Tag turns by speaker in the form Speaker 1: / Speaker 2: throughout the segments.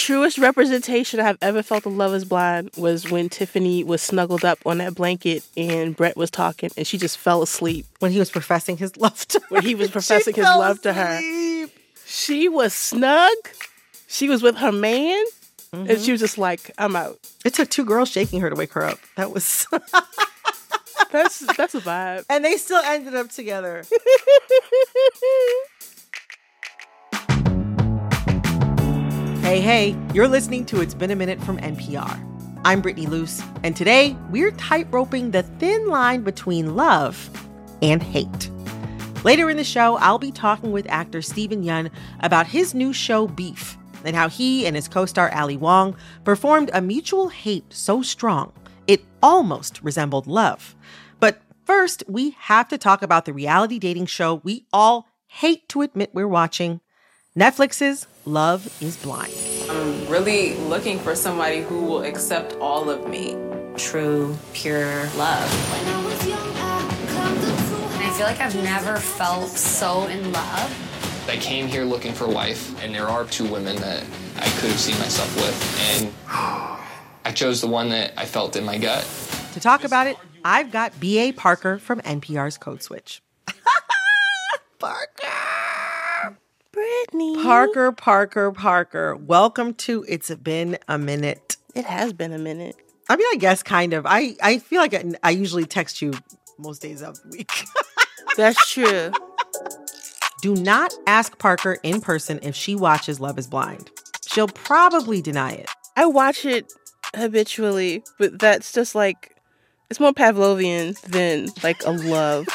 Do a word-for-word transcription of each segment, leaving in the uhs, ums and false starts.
Speaker 1: truest representation I've ever felt of Love is Blind was when Tiffany was snuggled up on that blanket and Brett was talking and she just fell asleep.
Speaker 2: When he was professing his love to her.
Speaker 1: When he was professing his love to her. She was snug. She was with her man. Mm-hmm. And she was just like, I'm out.
Speaker 2: It took two girls shaking her to wake her up. That was...
Speaker 1: that's, that's a vibe.
Speaker 2: And they still ended up together. Hey, hey, you're listening to It's Been a Minute from N P R. I'm Brittany Luce, and today we're tight-roping the thin line between love and hate. Later in the show, I'll be talking with actor Steven Yeun about his new show, Beef, and how he and his co-star Ali Wong performed a mutual hate so strong it almost resembled love. But first, we have to talk about the reality dating show we all hate to admit we're watching, Netflix's Love is Blind.
Speaker 3: I'm really looking for somebody who will accept all of me.
Speaker 4: True, pure love. When I was young, I, I feel like I've never felt so in love.
Speaker 5: I came here looking for a wife, and there are two women that I could have seen myself with, and I chose the one that I felt in my gut.
Speaker 2: To talk about it, I've got B A Parker from N P R's Code Switch. Parker!
Speaker 1: Brittany.
Speaker 2: Parker, Parker, Parker. Welcome to It's Been a Minute.
Speaker 1: It has been a minute.
Speaker 2: I mean, I guess kind of. I, I feel like I, I usually text you most days of the week.
Speaker 1: That's true.
Speaker 2: Do not ask Parker in person if she watches Love is Blind. She'll probably deny it.
Speaker 1: I watch it habitually, but that's just like, it's more Pavlovian than like a love.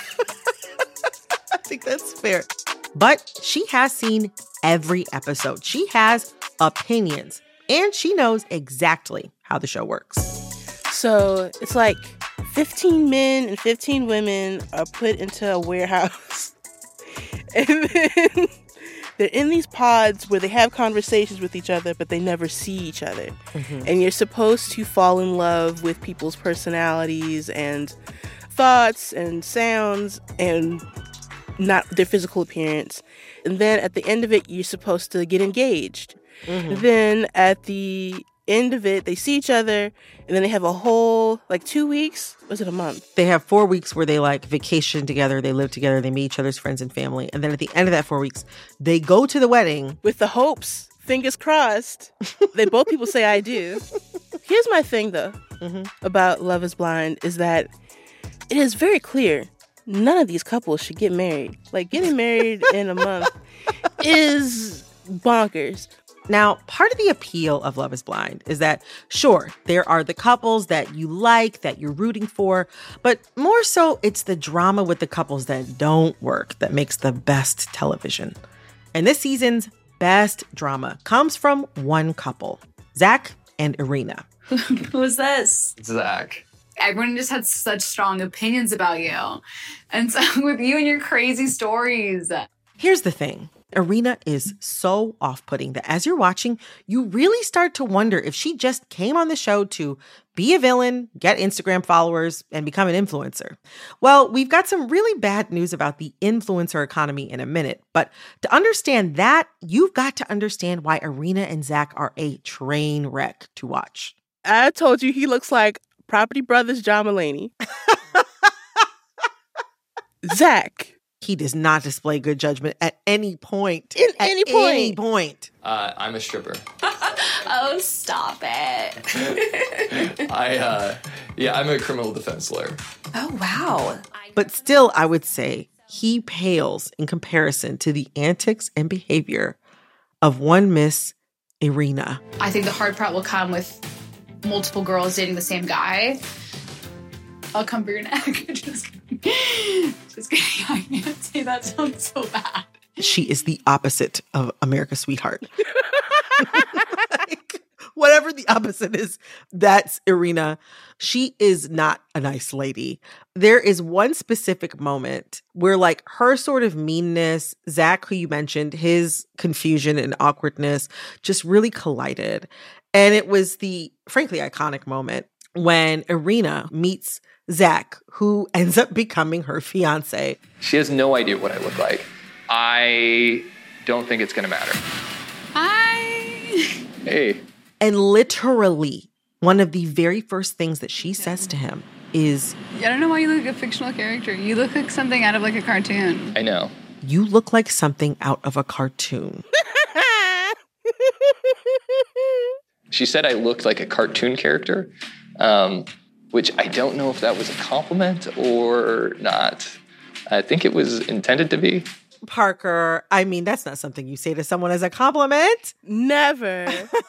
Speaker 2: I think that's fair. But she has seen every episode. She has opinions, and she knows exactly how the show works.
Speaker 1: So it's like fifteen men and fifteen women are put into a warehouse. And then they're in these pods where they have conversations with each other, but they never see each other. Mm-hmm. And you're supposed to fall in love with people's personalities and thoughts and sounds and not their physical appearance. And then at the end of it, you're supposed to get engaged. Mm-hmm. Then at the end of it, they see each other, and then they have a whole, like, two weeks? Was it a month?
Speaker 2: They have four weeks where they, like, vacation together, they live together, they meet each other's friends and family. And then at the end of that four weeks, they go to the wedding.
Speaker 1: With the hopes, fingers crossed, that both people say, I do. Here's my thing, though, mm-hmm. about Love is Blind, is that it is very clear none of these couples should get married. Like, getting married in a month is bonkers.
Speaker 2: Now, part of the appeal of Love is Blind is that, sure, there are the couples that you like, that you're rooting for, but more so, it's the drama with the couples that don't work that makes the best television. And this season's best drama comes from one couple, Zach and Irina.
Speaker 6: Who's this?
Speaker 5: Zach.
Speaker 6: Everyone just had such strong opinions about you. And so with you and your crazy stories.
Speaker 2: Here's the thing. Irina is so off-putting that as you're watching, you really start to wonder if she just came on the show to be a villain, get Instagram followers, and become an influencer. Well, we've got some really bad news about the influencer economy in a minute. But to understand that, you've got to understand why Irina and Zach are a train wreck to watch.
Speaker 1: I told you he looks like Property Brothers John Mulaney. Zach.
Speaker 2: He does not display good judgment at any point.
Speaker 1: In
Speaker 2: at
Speaker 1: any point.
Speaker 2: any point.
Speaker 5: Uh, I'm a stripper.
Speaker 6: Oh, stop it.
Speaker 5: I, uh, yeah, I'm a criminal defense lawyer.
Speaker 6: Oh, wow.
Speaker 2: But still, I would say he pales in comparison to the antics and behavior of one Miss Irina.
Speaker 6: I think the hard part will come with multiple girls dating the same guy. I'll come for your neck. Just kidding. Just kidding. I can't say that sounds so bad.
Speaker 2: She is the opposite of America's Sweetheart. Like, whatever the opposite is, that's Irina. She is not a nice lady. There is one specific moment where, like, her sort of meanness, Zach, who you mentioned, his confusion and awkwardness just really collided. And it was the, frankly, iconic moment when Irina meets Zach, who ends up becoming her fiance.
Speaker 5: She has no idea what I look like. I don't think it's going to matter.
Speaker 6: Hi.
Speaker 5: Hey.
Speaker 2: And literally, one of the very first things that she says to him is,
Speaker 7: I don't know why you look like a fictional character. You look like something out of like a cartoon.
Speaker 5: I know.
Speaker 2: You look like something out of a cartoon.
Speaker 5: She said I looked like a cartoon character, um, which I don't know if that was a compliment or not. I think it was intended to be.
Speaker 2: Parker, I mean, that's not something you say to someone as a compliment.
Speaker 1: Never.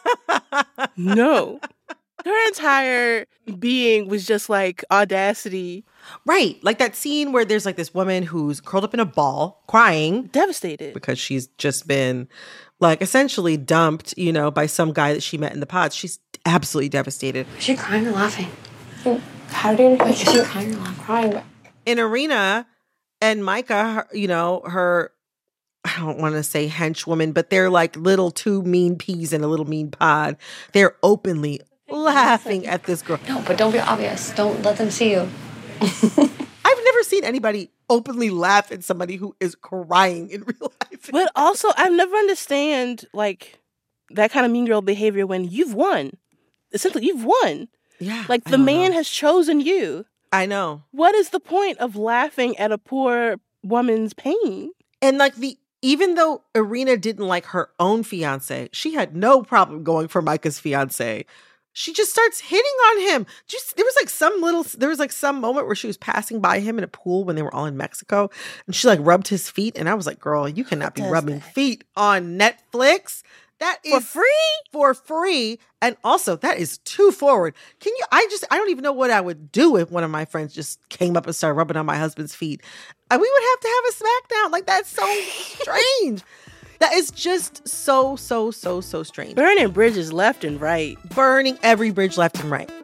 Speaker 1: No. Her entire being was just like audacity.
Speaker 2: Right. Like that scene where there's like this woman who's curled up in a ball crying.
Speaker 1: Devastated.
Speaker 2: Because she's just been like essentially dumped, you know, by some guy that she met in the pods. She's absolutely devastated.
Speaker 8: Is she crying or laughing? How do you know? Is she crying or laughing? Crying.
Speaker 2: In Irina and Micah, her, you know, her, I don't want to say henchwoman, but they're like little two mean peas in a little mean pod. They're openly laughing at this girl.
Speaker 8: No, but don't be obvious. Don't let them see you.
Speaker 2: I've never seen anybody openly laugh at somebody who is crying in real life.
Speaker 1: But also, I've never understand like that kind of mean girl behavior when you've won. Essentially, you've won.
Speaker 2: Yeah.
Speaker 1: Like the man know. has chosen you.
Speaker 2: I know.
Speaker 1: What is the point of laughing at a poor woman's pain?
Speaker 2: And like the even though Irina didn't like her own fiance, she had no problem going for Micah's fiance. She just starts hitting on him. Just there was like some little, there was like some moment where she was passing by him in a pool when they were all in Mexico, and she like rubbed his feet, and I was like, "Girl, you cannot be rubbing that? feet on Netflix. That is
Speaker 1: for free,
Speaker 2: for free, and also that is too forward. Can you? I just, I don't even know what I would do if one of my friends just came up and started rubbing on my husband's feet. And we would have to have a smackdown. Like that's so strange." That is just so, so, so, so strange.
Speaker 1: Burning bridges left and right.
Speaker 2: Burning every bridge left and right.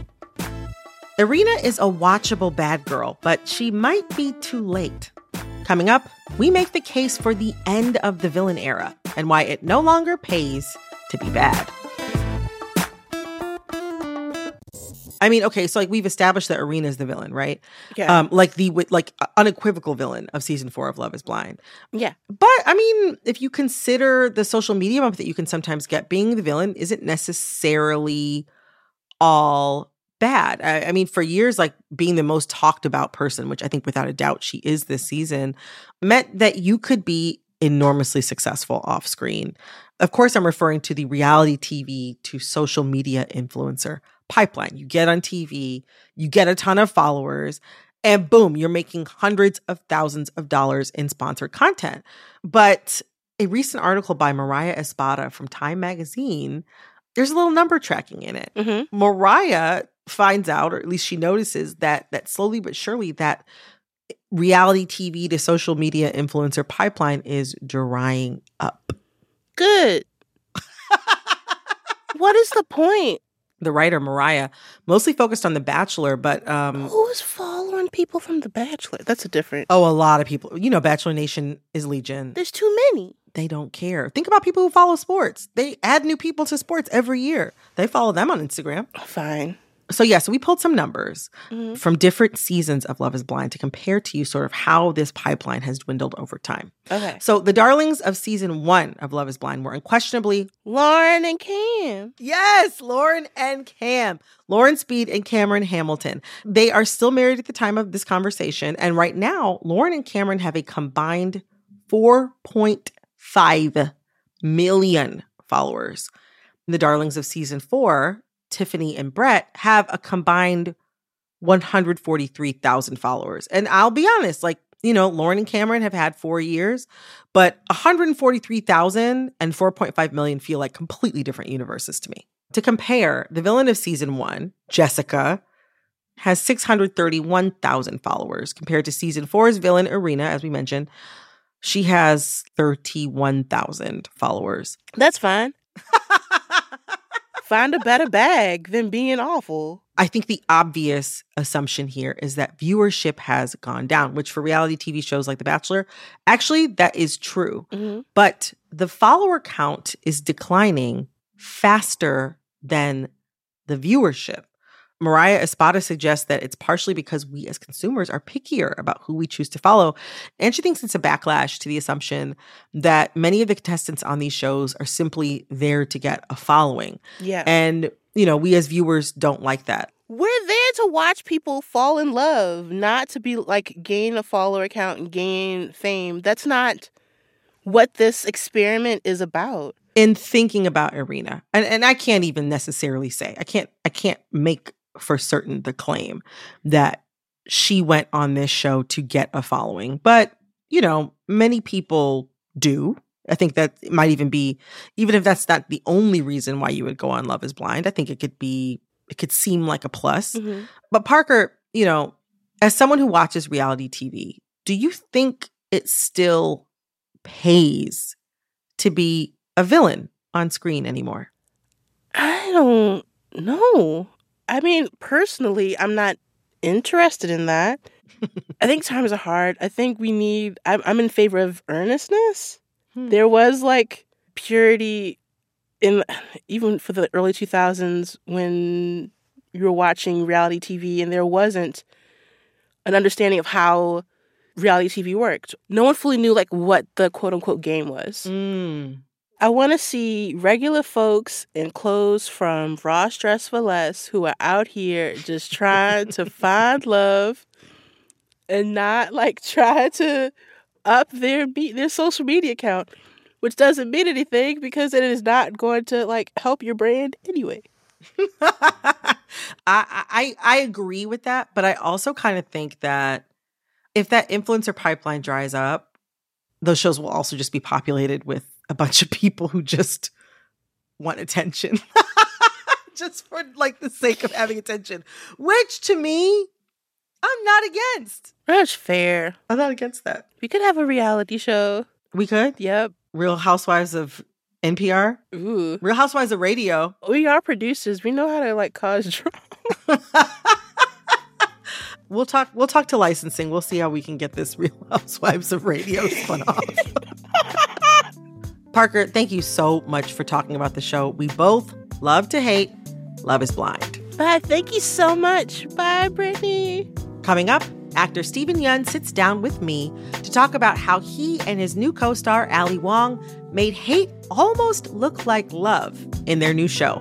Speaker 2: Irina is a watchable bad girl, but she might be too late. Coming up, we make the case for the end of the villain era and why it no longer pays to be bad. I mean, okay, so like we've established that Irina is the villain, right?
Speaker 1: Yeah.
Speaker 2: Um, like the like unequivocal villain of season four of Love is Blind.
Speaker 1: Yeah.
Speaker 2: But I mean, if you consider the social media bump that you can sometimes get, being the villain isn't necessarily all bad. I, I mean, for years, like being the most talked about person, which I think without a doubt she is this season, meant that you could be enormously successful off screen. Of course, I'm referring to the reality T V to social media influencer pipeline. You get on T V, you get a ton of followers, and boom, you're making hundreds of thousands of dollars in sponsored content. But a recent article by Mariah Espada from Time Magazine, there's a little number tracking in it.
Speaker 1: Mm-hmm.
Speaker 2: Mariah finds out, or at least she notices, that that slowly but surely that reality T V to social media influencer pipeline is drying up.
Speaker 1: Good. What is the point?
Speaker 2: The writer, Mariah, mostly focused on The Bachelor, but... Um,
Speaker 1: Who is following people from The Bachelor? That's a different...
Speaker 2: Oh, a lot of people. You know, Bachelor Nation is legion.
Speaker 1: There's too many.
Speaker 2: They don't care. Think about people who follow sports. They add new people to sports every year. They follow them on Instagram.
Speaker 1: Fine.
Speaker 2: So yeah, so we pulled some numbers
Speaker 1: mm-hmm.
Speaker 2: from different seasons of Love is Blind to compare to you sort of how this pipeline has dwindled over time.
Speaker 1: Okay.
Speaker 2: So the darlings of season one of Love is Blind were unquestionably
Speaker 1: Lauren and Cam.
Speaker 2: Yes, Lauren and Cam. Lauren Speed and Cameron Hamilton. They are still married at the time of this conversation. And right now, Lauren and Cameron have a combined four point five million followers. The darlings of season four, Tiffany and Brett, have a combined one hundred forty-three thousand followers. And I'll be honest, like, you know, Lauren and Cameron have had four years, but one hundred forty-three thousand and four point five million feel like completely different universes to me. To compare, the villain of season one, Jessica, has six hundred thirty-one thousand followers compared to season four's villain, Irina, as we mentioned. She has thirty-one thousand followers.
Speaker 1: That's fine. Find a better bag than being awful.
Speaker 2: I think the obvious assumption here is that viewership has gone down, which for reality T V shows like The Bachelor, actually, that is true.
Speaker 1: Mm-hmm.
Speaker 2: But the follower count is declining faster than the viewership. Mariah Espada suggests that it's partially because we as consumers are pickier about who we choose to follow. And she thinks it's a backlash to the assumption that many of the contestants on these shows are simply there to get a following.
Speaker 1: Yeah.
Speaker 2: And, you know, we as viewers don't like that.
Speaker 1: We're there to watch people fall in love, not to be like gain a follower count and gain fame. That's not what this experiment is about.
Speaker 2: In thinking about Irina, and, and I can't even necessarily say, I can't, I can't make for certain the claim that she went on this show to get a following. But, you know, many people do. I think that it might even be, even if that's not the only reason why you would go on Love is Blind, I think it could be, it could seem like a plus.
Speaker 1: Mm-hmm.
Speaker 2: But Parker, you know, as someone who watches reality T V, do you think it still pays to be a villain on screen anymore?
Speaker 1: I don't know. I mean, personally, I'm not interested in that. I think times are hard. I think we need, I'm, I'm in favor of earnestness. Hmm. There was like purity in, even for the early two thousands when you were watching reality T V and there wasn't an understanding of how reality T V worked. No one fully knew like what the quote unquote game was.
Speaker 2: Mm.
Speaker 1: I want to see regular folks in clothes from Ross Dress for Less who are out here just trying to find love and not like try to up their be- their social media account, which doesn't mean anything because it is not going to like help your brand anyway.
Speaker 2: I, I I agree with that, but I also kind of think that if that influencer pipeline dries up, those shows will also just be populated with a bunch of people who just want attention. Just for like the sake of having attention. Which to me, I'm not against.
Speaker 1: That's fair.
Speaker 2: I'm not against that.
Speaker 1: We could have a reality show.
Speaker 2: We could?
Speaker 1: Yep.
Speaker 2: Real Housewives of N P R?
Speaker 1: Ooh.
Speaker 2: Real Housewives of Radio.
Speaker 1: We are producers. We know how to like cause drama.
Speaker 2: We'll talk we'll talk to licensing. We'll see how we can get this Real Housewives of Radio spun off. Parker, thank you so much for talking about the show. We both love to hate Love is Blind.
Speaker 1: Bye. Thank you so much. Bye, Brittany.
Speaker 2: Coming up, actor Steven Yeun sits down with me to talk about how he and his new co-star, Ali Wong, made hate almost look like love in their new show.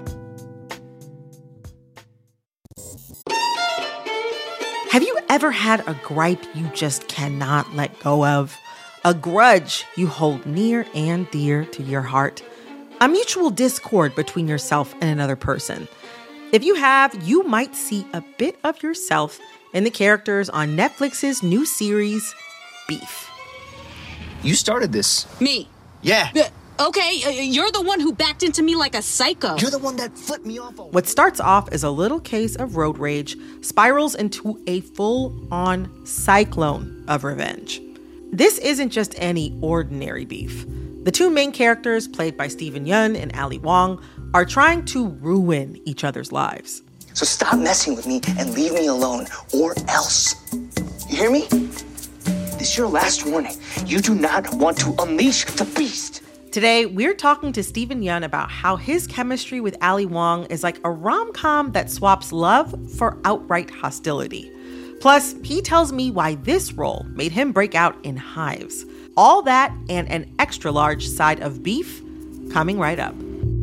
Speaker 2: Have you ever had a gripe you just cannot let go of? A grudge you hold near and dear to your heart? A mutual discord between yourself and another person? If you have, you might see a bit of yourself in the characters on Netflix's new series, Beef.
Speaker 9: You started this.
Speaker 10: Me?
Speaker 9: Yeah.
Speaker 10: Uh, okay, uh, you're the one who backed into me like a psycho.
Speaker 9: You're the one that flipped me off.
Speaker 2: What starts off as a little case of road rage spirals into a full-on cyclone of revenge. This isn't just any ordinary beef. The two main characters, played by Steven Yeun and Ali Wong, are trying to ruin each other's lives.
Speaker 9: So stop messing with me and leave me alone, or else. You hear me? This is your last warning. You do not want to unleash the beast.
Speaker 2: Today, we're talking to Steven Yeun about how his chemistry with Ali Wong is like a rom-com that swaps love for outright hostility. Plus, he tells me why this role made him break out in Hives. All that and an extra large side of beef coming right up.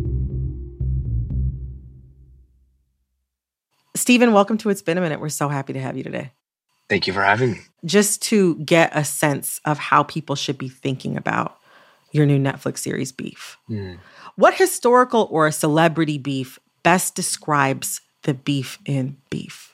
Speaker 2: Steven, welcome to It's Been a Minute. We're so happy to have you today.
Speaker 11: Thank you for having me.
Speaker 2: Just to get a sense of how people should be thinking about your new Netflix series, Beef. Mm. What historical or celebrity beef best describes the beef in Beef?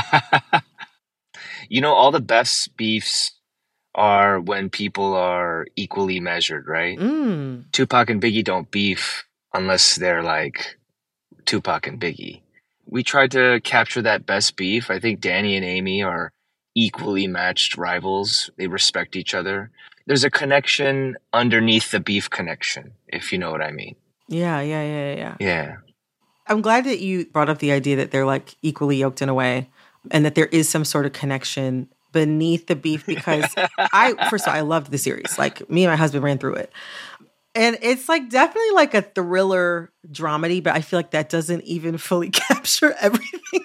Speaker 11: You know, all the best beefs are when people are equally measured, right?
Speaker 2: Mm.
Speaker 11: Tupac and Biggie don't beef unless they're like Tupac and Biggie. We tried to capture that best beef. I think Danny and Amy are equally matched rivals. They respect each other. There's a connection underneath the beef connection, if you know what I mean.
Speaker 2: Yeah, yeah, yeah, yeah.
Speaker 11: Yeah.
Speaker 2: I'm glad that you brought up the idea that they're like equally yoked in a way and that there is some sort of connection beneath the beef because I, first of all, I loved the series. Like me and my husband ran through it. And it's like definitely like a thriller dramedy, but I feel like that doesn't even fully capture everything that,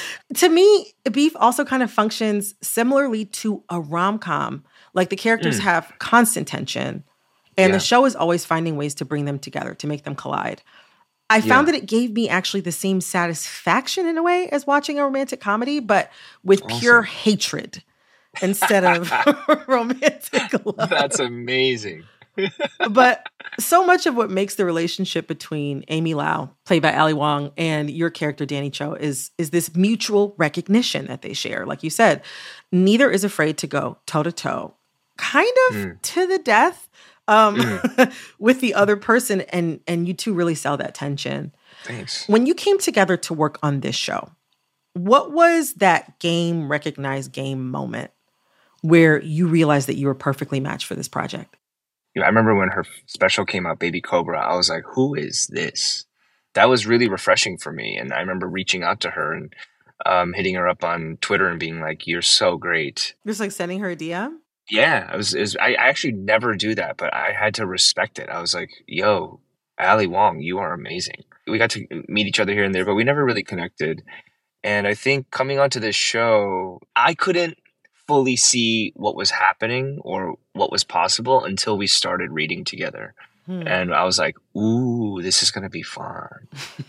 Speaker 2: To me, Beef also kind of functions similarly to a rom-com. Like the characters mm. have constant tension, and yeah. the show is always finding ways to bring them together, to make them collide. I yeah. found that it gave me actually the same satisfaction in a way as watching a romantic comedy, but with awesome. pure hatred instead of romantic love.
Speaker 11: That's amazing.
Speaker 2: But so much of what makes the relationship between Amy Lau, played by Ali Wong, and your character, Danny Cho, is, is this mutual recognition that they share. Like you said, neither is afraid to go toe-to-toe, kind of mm. to the death um, mm. with the other person, and, and you two really sell that tension.
Speaker 11: Thanks.
Speaker 2: When you came together to work on this show, what was that game, recognized game moment where you realized that you were perfectly matched for this project?
Speaker 11: I remember when her special came out, Baby Cobra, I was like, who is this? That was really refreshing for me. And I remember reaching out to her and um, hitting her up on Twitter and being like, you're so great.
Speaker 2: Just like sending her a D M?
Speaker 11: Yeah, I was, it was, I actually never do that, but I had to respect it. I was like, yo, Ali Wong, you are amazing. We got to meet each other here and there, but we never really connected. And I think coming onto this show, I couldn't fully see what was happening or what was possible until we started reading together. Hmm. And I was like, ooh, this is going to be fun.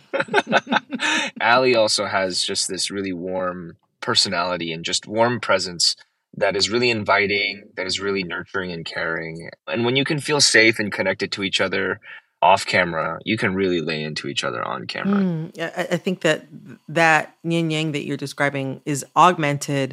Speaker 11: Ali also has just this really warm personality and just warm presence that is really inviting, that is really nurturing and caring. And when you can feel safe and connected to each other off camera, you can really lay into each other on camera.
Speaker 2: Mm, I, I think that that yin yang that you're describing is augmented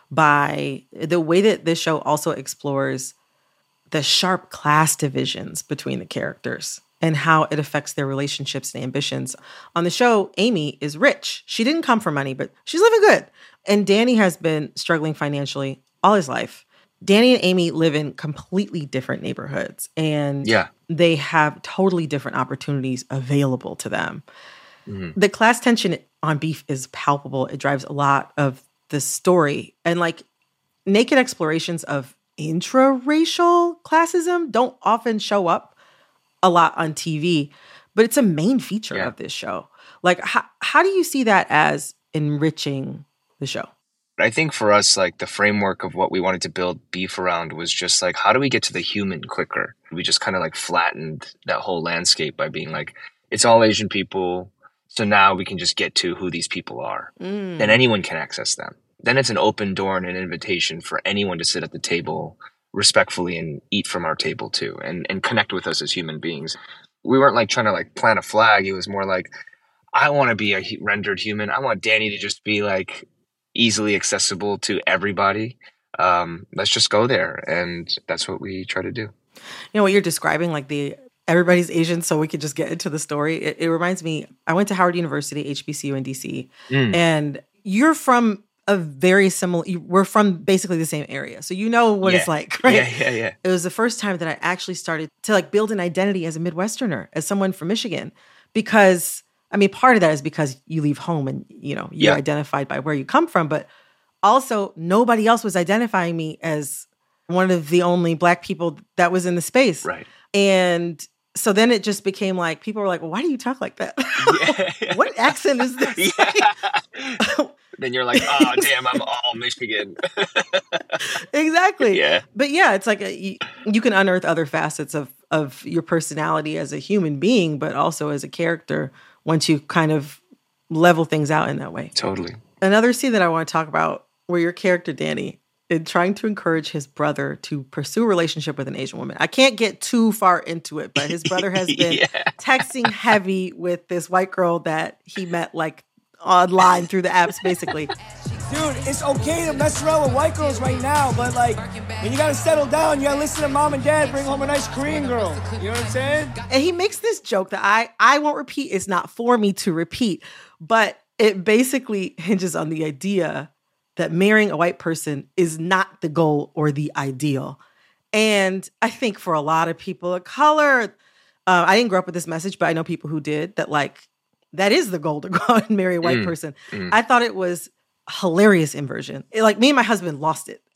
Speaker 2: by the way that this show also explores the sharp class divisions between the characters and how it affects their relationships and ambitions. On the show, Amy is rich. She didn't come from money, but she's living good. And Danny has been struggling financially all his life. Danny and Amy live in completely different neighborhoods, and
Speaker 11: yeah.
Speaker 2: they have totally different opportunities available to them. Mm-hmm. The class tension on Beef is palpable. It drives a lot of the story, and like naked explorations of intra-racial classism don't often show up a lot on T V, but it's a main feature yeah. of this show. Like, how, how do you see that as enriching the show?
Speaker 11: I think for us, like the framework of what we wanted to build Beef around was just like, how do we get to the human quicker? We just kind of like flattened that whole landscape by being like, it's all Asian people. So now we can just get to who these people are. Mm. Then anyone can access them. Then it's an open door and an invitation for anyone to sit at the table respectfully and eat from our table too, and, and connect with us as human beings. We weren't like trying to like plant a flag. It was more like, I want to be a rendered human. I want Danny to just be like easily accessible to everybody. Um, let's just go there. And that's what we try to do.
Speaker 2: You know, what you're describing, like the everybody's Asian, so we could just get into the story. It, it reminds me, I went to Howard University, H B C U in D C, mm. and you're from a very similar, we're from basically the same area. So you know what
Speaker 11: yeah.
Speaker 2: it's like, right?
Speaker 11: Yeah, yeah, yeah.
Speaker 2: It was the first time that I actually started to like build an identity as a Midwesterner, as someone from Michigan, because I mean, part of that is because you leave home and, you know, you're yeah. identified by where you come from, but also nobody else was identifying me as one of the only Black people that was in the space.
Speaker 11: Right.
Speaker 2: And so then it just became like, people were like, well, why do you talk like that? Yeah. What accent is this?
Speaker 11: Yeah. Then you're like, oh, damn, I'm all Michigan.
Speaker 2: Exactly.
Speaker 11: Yeah.
Speaker 2: But yeah, it's like a, you, you can unearth other facets of, of your personality as a human being, but also as a character once you kind of level things out in that way.
Speaker 11: Totally.
Speaker 2: Another scene that I want to talk about where your character, Danny, is trying to encourage his brother to pursue a relationship with an Asian woman. I can't get too far into it, but his brother has been
Speaker 11: yeah.
Speaker 2: texting heavy with this white girl that he met like online through the apps, basically.
Speaker 12: Dude, it's okay to mess around with white girls right now, but like, when you gotta settle down, you gotta listen to mom and dad, bring home a nice Korean girl. You know what I'm saying?
Speaker 2: And he makes this joke that I, I won't repeat. It's not for me to repeat, but it basically hinges on the idea that marrying a white person is not the goal or the ideal. And I think for a lot of people of color, uh, I didn't grow up with this message, but I know people who did, that like, that is the goal, to go out and marry a white mm, person. Mm. I thought it was hilarious inversion. It, like me and my husband lost it.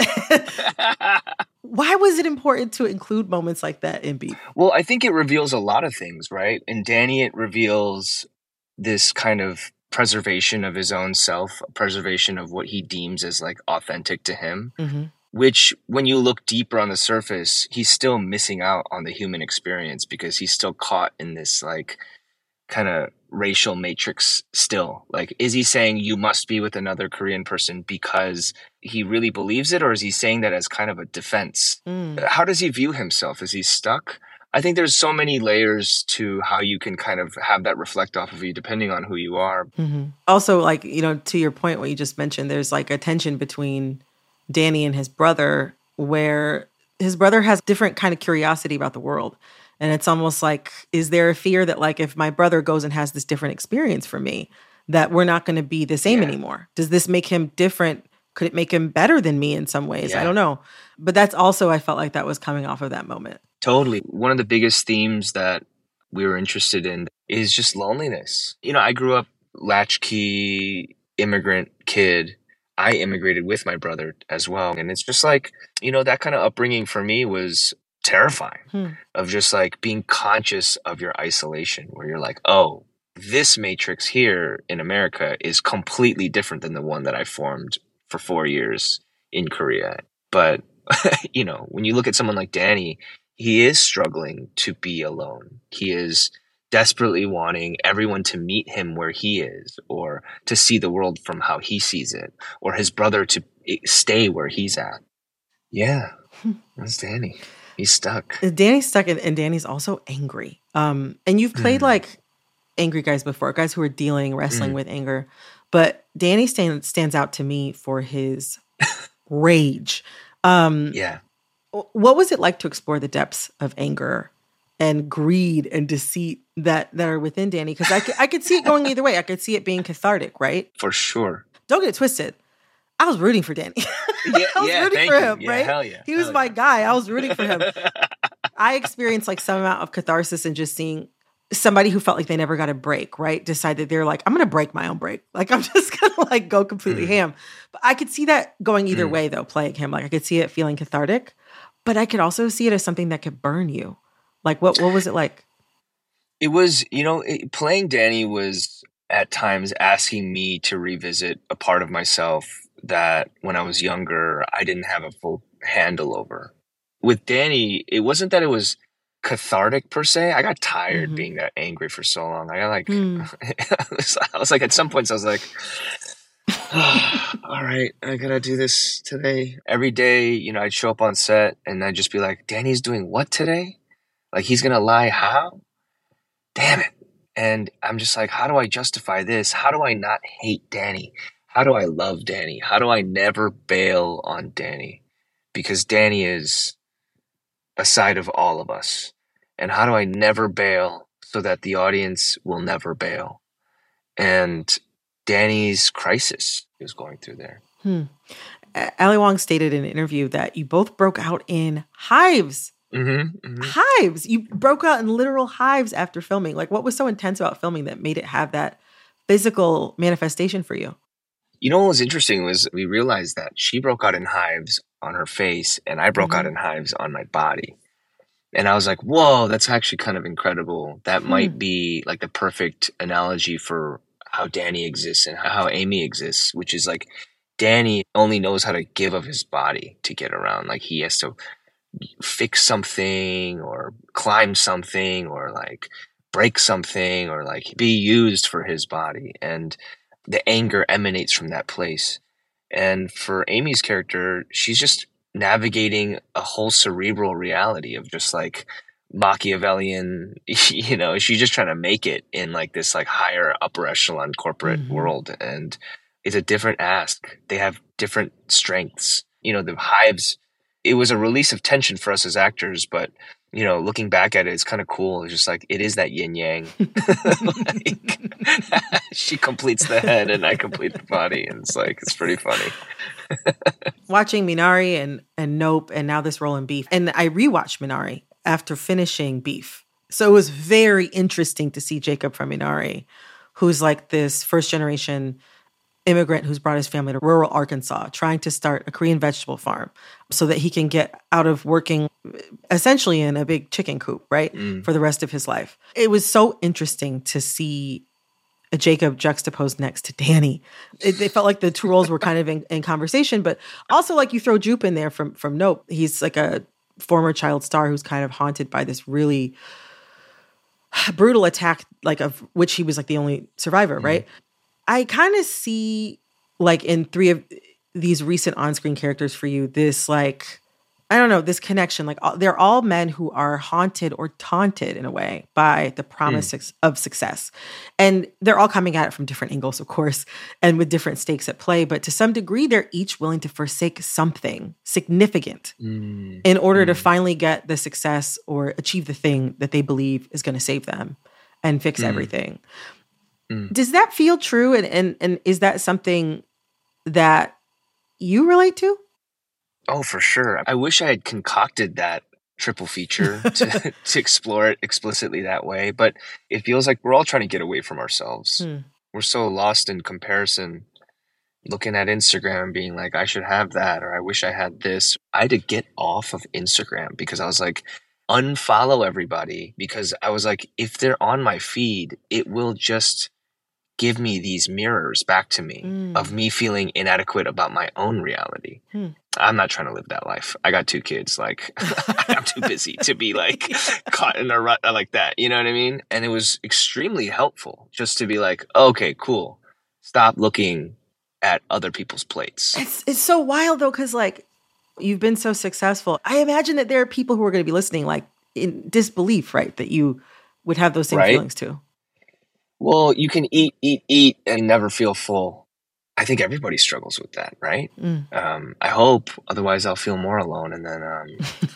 Speaker 2: Why was it important to include moments like that in Beef?
Speaker 11: Well, I think it reveals a lot of things, right? In Danny, it reveals this kind of preservation of his own self, preservation of what he deems as like authentic to him,
Speaker 2: Mm-hmm.
Speaker 11: which when you look deeper on the surface, he's still missing out on the human experience because he's still caught in this like kind of racial matrix still. Like, is he saying you must be with another Korean person because he really believes it, or is he saying that as kind of a defense?
Speaker 2: Mm.
Speaker 11: How does he view himself? Is he stuck? I think there's so many layers to how you can kind of have that reflect off of you depending on who you are.
Speaker 2: Mm-hmm. Also, like, you know, to your point, what you just mentioned, there's like a tension between Danny and his brother where his brother has different kind of curiosity about the world. And it's almost like, is there a fear that like, if my brother goes and has this different experience from me, that we're not going to be the same yeah. anymore? Does this make him different? Could it make him better than me in some ways? Yeah. I don't know. But that's also, I felt like that was coming off of that moment.
Speaker 11: Totally. One of the biggest themes that we were interested in is just loneliness. You know, I grew up latchkey immigrant kid. I immigrated with my brother as well. And it's just like, you know, that kind of upbringing for me was terrifying hmm. of just like being conscious of your isolation where you're like, oh, this matrix here in America is completely different than the one that I formed for four years in Korea. But, you know, when you look at someone like Danny, he is struggling to be alone. He is desperately wanting everyone to meet him where he is, or to see the world from how he sees it, or his brother to stay where he's at. Yeah, that's Danny. He's stuck.
Speaker 2: Danny's stuck, and, and Danny's also angry. Um, and you've played mm. like angry guys before, guys who are dealing, wrestling mm. with anger. But Danny stand, stands out to me for his rage. Um,
Speaker 11: yeah.
Speaker 2: What was it like to explore the depths of anger and greed and deceit that, that are within Danny? Because I could, I could see it going either way. I could see it being cathartic, right?
Speaker 11: For sure.
Speaker 2: Don't get it twisted. I was rooting for Danny.
Speaker 11: Yeah,
Speaker 2: I was
Speaker 11: yeah,
Speaker 2: rooting
Speaker 11: thank
Speaker 2: for
Speaker 11: you.
Speaker 2: him,
Speaker 11: yeah,
Speaker 2: right?
Speaker 11: Hell yeah.
Speaker 2: He was
Speaker 11: hell
Speaker 2: my
Speaker 11: yeah.
Speaker 2: guy. I was rooting for him. I experienced like some amount of catharsis in just seeing somebody who felt like they never got a break, right? Decided they're like, I'm going to break my own break. Like, I'm just going to like go completely mm. ham. But I could see that going either mm. way though, playing him. Like I could see it feeling cathartic, but I could also see it as something that could burn you. Like what, what was it like?
Speaker 11: It was, you know, it, playing Danny was at times asking me to revisit a part of myself that when I was younger, I didn't have a full handle over. With Danny, it wasn't that it was cathartic per se. I got tired mm-hmm. being that angry for so long. I got like, mm. I, was, I was like, at some points I was like, oh, all right, I gotta do this today. Every day, you know, I'd show up on set and I'd just be like, Danny's doing what today? Like he's gonna lie how? Damn it. And I'm just like, how do I justify this? How do I not hate Danny? How do I love Danny? How do I never bail on Danny? Because Danny is a side of all of us. And how do I never bail so that the audience will never bail? And Danny's crisis is going through there.
Speaker 2: Hmm. Ali Wong stated in an interview that you both broke out in hives.
Speaker 11: Mm-hmm, mm-hmm.
Speaker 2: Hives. You broke out in literal hives after filming. Like, what was so intense about filming that made it have that physical manifestation for you?
Speaker 11: You know what was interesting was we realized that she broke out in hives on her face and I broke mm-hmm. out in hives on my body. And I was like, whoa, that's actually kind of incredible. That hmm. might be like the perfect analogy for how Danny exists and how Amy exists, which is like Danny only knows how to give of his body to get around. Like he has to fix something or climb something or like break something or like be used for his body. And the anger emanates from that place. And for Amy's character, she's just navigating a whole cerebral reality of just like Machiavellian, you know, she's just trying to make it in like this like higher upper echelon corporate mm-hmm. world. And it's a different ask. They have different strengths. You know, the hives, it was a release of tension for us as actors, but you know, looking back at it, it's kind of cool. It's just like, it is that yin yang. Like, she completes the head and I complete the body. And it's like, it's pretty funny.
Speaker 2: Watching Minari and, and Nope and now this role in Beef. And I rewatched Minari after finishing Beef. So it was very interesting to see Jacob from Minari, who's like this first generation immigrant who's brought his family to rural Arkansas, trying to start a Korean vegetable farm so that he can get out of working essentially in a big chicken coop, right? Mm. For the rest of his life. It was so interesting to see Jacob juxtaposed next to Danny. It, it felt like the two roles were kind of in, in conversation, but also like you throw Jupe in there from from Nope. He's like a former child star who's kind of haunted by this really brutal attack, like of which he was like the only survivor, mm-hmm. right? I kind of see like in three of these recent on-screen characters for you, this like, I don't know, this connection, like they're all men who are haunted or taunted in a way by the promise mm. of success. And they're all coming at it from different angles, of course, and with different stakes at play. But to some degree, they're each willing to forsake something significant mm. in order mm. to finally get the success or achieve the thing that they believe is going to save them and fix mm. everything. Mm. Does that feel true? And, and, and is that something that you relate to?
Speaker 11: Oh, for sure. I wish I had concocted that triple feature to, to explore it explicitly that way. But it feels like we're all trying to get away from ourselves. Hmm. We're so lost in comparison, looking at Instagram and being like, I should have that, or I wish I had this. I had to get off of Instagram because I was like, unfollow everybody, because I was like, if they're on my feed, it will just give me these mirrors back to me mm. of me feeling inadequate about my own reality. Hmm. I'm not trying to live that life. I got two kids. Like, I'm too busy to be like caught in a rut like that. You know what I mean? And it was extremely helpful just to be like, okay, cool. Stop looking at other people's plates.
Speaker 2: It's it's so wild though, because like you've been so successful. I imagine that there are people who are going to be listening like in disbelief, right? That you would have those same right? feelings too.
Speaker 11: Well, you can eat, eat, eat and never feel full. I think everybody struggles with that, right? Mm. Um, I hope. Otherwise, I'll feel more alone. And then, um...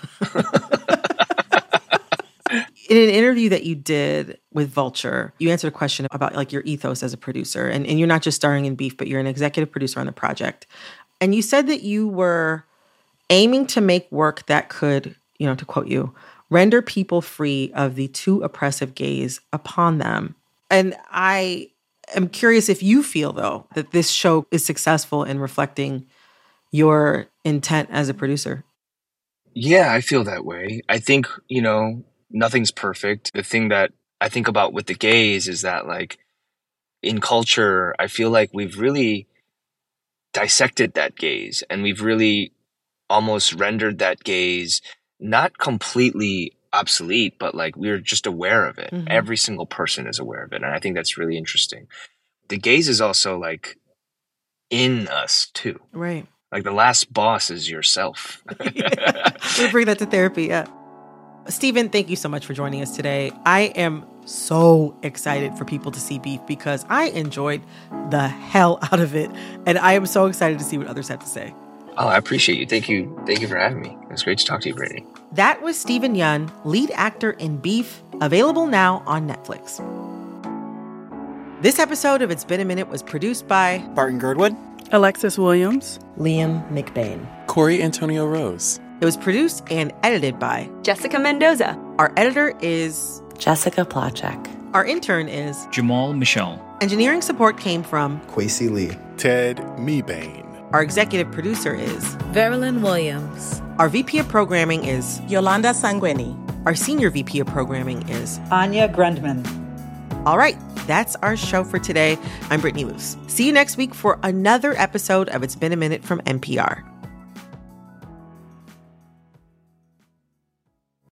Speaker 2: in an interview that you did with Vulture, you answered a question about like your ethos as a producer, and, and you're not just starring in Beef, but you're an executive producer on the project. And you said that you were aiming to make work that could, you know, to quote you, render people free of the too oppressive gaze upon them. And I am curious if you feel, though, that this show is successful in reflecting your intent as a producer.
Speaker 11: Yeah, I feel that way. I think, you know, nothing's perfect. The thing that I think about with the gaze is that, like, in culture, I feel like we've really dissected that gaze, and we've really almost rendered that gaze not completely obsolete, but like we're just aware of it. Mm-hmm. Every single person is aware of it. And I think that's really interesting. The gaze is also like in us too.
Speaker 2: Right.
Speaker 11: Like the last boss is yourself.
Speaker 2: Yeah. We bring that to therapy. Yeah. Stephen, thank you so much for joining us today. I am so excited for people to see Beef because I enjoyed the hell out of it. And I am so excited to see what others have to say.
Speaker 11: Oh, I appreciate you. Thank you. Thank you for having me. It was great to talk to you, Brittany.
Speaker 2: That was Stephen Yeun, lead actor in Beef, available now on Netflix. This episode of It's Been a Minute was produced by
Speaker 13: Barton Girdwood,
Speaker 1: Alexis Williams,
Speaker 14: Liam McBain,
Speaker 13: Corey Antonio Rose.
Speaker 2: It was produced and edited by
Speaker 15: Jessica Mendoza.
Speaker 2: Our editor is
Speaker 14: Jessica Plachek.
Speaker 2: Our intern is
Speaker 16: Jamal Michelle.
Speaker 2: Engineering support came from
Speaker 17: Kwesi Lee,
Speaker 13: Ted Mebane.
Speaker 2: Our executive producer is
Speaker 18: Verilyn Williams.
Speaker 2: Our V P of programming is
Speaker 18: Yolanda Sanguini.
Speaker 2: Our senior V P of programming is
Speaker 19: Anya Grundman.
Speaker 2: All right, that's our show for today. I'm Brittany Luce. See you next week for another episode of It's Been a Minute from N P R.